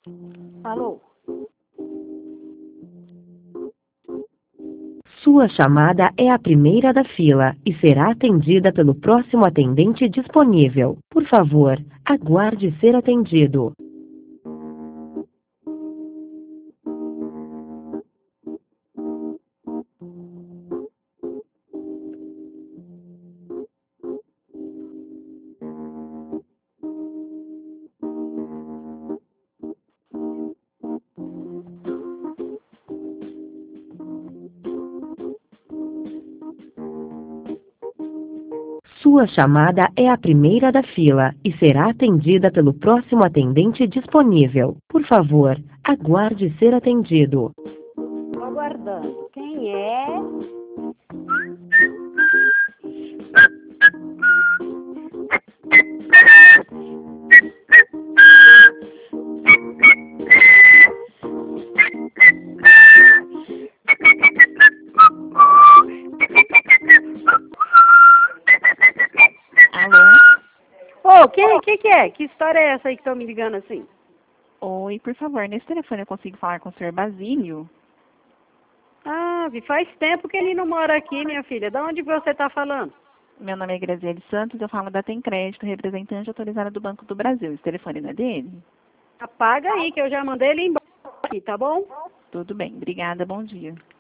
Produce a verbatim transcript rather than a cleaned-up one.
Alô? Sua chamada é a primeira da fila e será atendida pelo próximo atendente disponível. Por favor, aguarde ser atendido. Sua chamada é a primeira da fila e será atendida pelo próximo atendente disponível. Por favor, aguarde ser atendido. Tô aguardando. Quem é? Alô? Ô, quem que, que é? Que história é essa aí que estão me ligando assim? Oi, por favor, nesse telefone eu consigo falar com o senhor Basílio? Ah, Vi, faz tempo que ele não mora aqui, minha filha. De onde você tá falando? Meu nome é Graziele Santos, eu falo da Tem Crédito, representante autorizada do Banco do Brasil. Esse telefone não é dele? Apaga aí, que eu já mandei ele embora aqui, tá bom? Tudo bem, obrigada, bom dia.